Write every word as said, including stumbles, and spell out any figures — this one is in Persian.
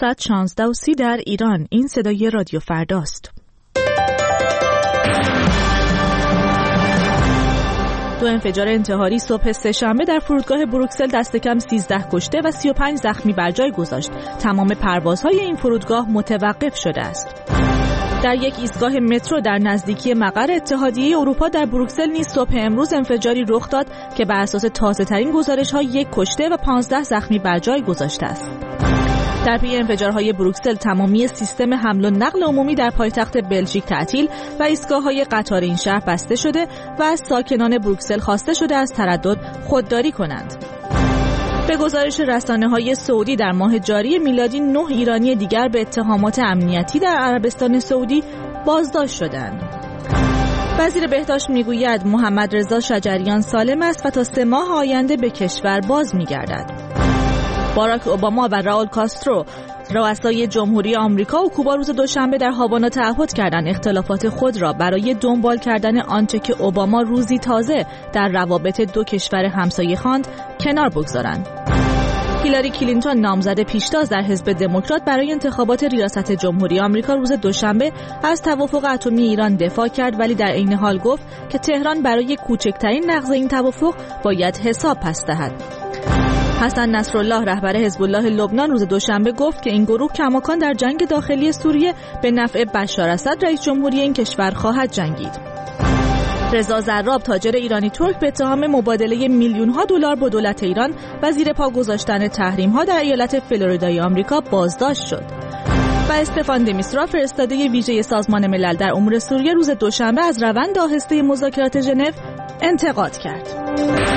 ساعت شانزده و سی در ایران. این صدای رادیو فرداست. دو انفجار انتحاری صبح سه‌شنبه در فرودگاه بروکسل دست کم سیزده کشته و سی و پنج زخمی بر جای گذاشت. تمام پروازهای این فرودگاه متوقف شده است. در یک ایستگاه مترو در نزدیکی مقر اتحادیه اروپا در بروکسل نیز صبح امروز انفجاری رخ داد که بر اساس تازه‌ترین گزارش‌ها یک کشته و پانزده زخمی بر جای گذاشته است. در پی انفجارهای بروکسل تمامی سیستم حمل و نقل عمومی در پایتخت بلژیک تعطیل و ایستگاه‌های قطار این شهر بسته شده و از ساکنان بروکسل خواسته شده از تردد خودداری کنند. به گزارش رسانه‌های سعودی در ماه جاری میلادی نه ایرانی دیگر به اتهامات امنیتی در عربستان سعودی بازداشت شدند. وزیر بهداشت میگوید محمد رضا شجریان سالم است و تا سه ماه آینده به کشور باز میگردد. باراک اوباما و راول کاسترو رؤسای جمهوری آمریکا و کوبا روز دوشنبه در هاوانا تعهد کردند اختلافات خود را برای دنبال کردن آنچه که اوباما روزی تازه در روابط دو کشور همسایه خواند کنار بگذارند. هیلاری کلینتون نامزد پیشتاز در حزب دموکرات برای انتخابات ریاست جمهوری آمریکا روز دوشنبه از توافق اتمی ایران دفاع کرد، ولی در عین حال گفت که تهران برای کوچکترین نقض این توافق باید حساب پس دهد. حسن نصرالله رهبر حزب الله لبنان روز دوشنبه گفت که این گروه کماکان در جنگ داخلی سوریه به نفع بشار اسد رئیس جمهوری این کشور خواهد جنگید. رضا زراب تاجر ایرانی ترک به اتهام مبادله میلیون ها دلار با دولت ایران و زیر پا گذاشتن تحریم ها در ایالت فلوریدای آمریکا بازداشت شد. و استفان د میسترا فرستاده ویژه سازمان ملل در امور سوریه روز دوشنبه از روند آهسته مذاکرات ژنو انتقاد کرد.